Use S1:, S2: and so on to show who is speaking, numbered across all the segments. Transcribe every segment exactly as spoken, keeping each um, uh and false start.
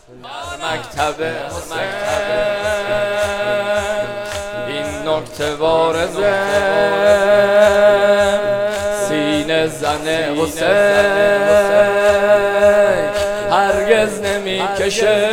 S1: مکتب حسین این نکته وارده سینه زن حسین هرگز نمی کشه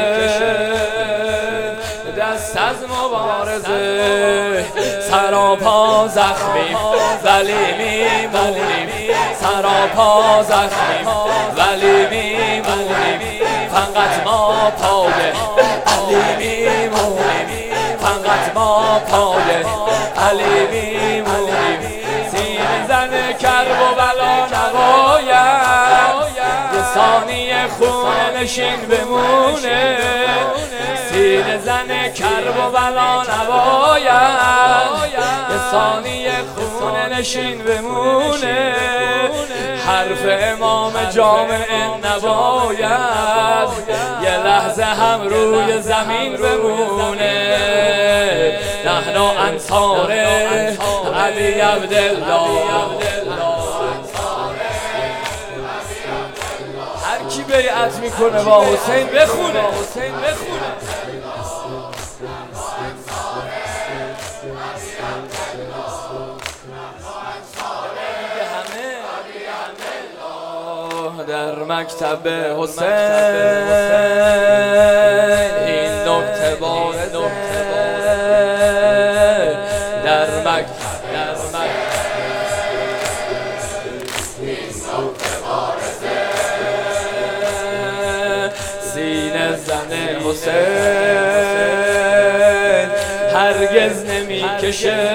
S1: دست از مبارزه، سراپا زخمیم ولی میمونیم، سراپا زخمیم ولی میمونیم، فقط ما پای علی میمونیم، فقط ما پای علی میمونیم. سینه زن کرب و بلا نباید یه ثانیه خون نشین بمونه، سینه زن کرب و بلا نباید یه ثانیه خون نشین بمونه، حرف امام جامعه نباید یه لحظه هم روی زمین بمونه. نحن انصار علی عبدالله، هر کی بیعت میکنه با حسین بخونه، حسین بخونه. در مکتب حسین این نکته وارده در مکتب در مکتب این نکته وارده سینه زن حسین هرگز نمی کشه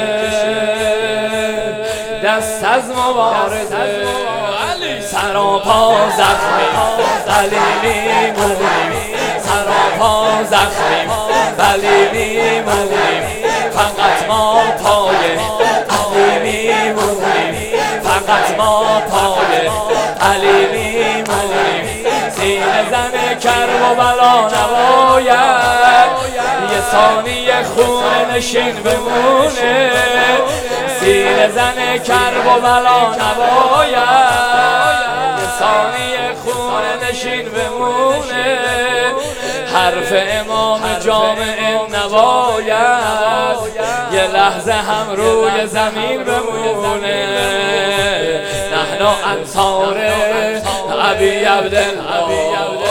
S1: دست از مبارزه، سراپا زخمیم ولی میمونیم، سراپا زخمیم ولی میمونیم، فقط ما پای علی میمونیم، فقط ما پای علی میمونیم. سینه زن کرب و بلا نباید یه ثانیه خون نشین بمونه، سینه زن کرب و بلا نباید ثانیه خون نشین بمونه، حرف امام جامعه نباید یه لحظه هم روی زمین بمونه. نحن انصار ابی عبدالله.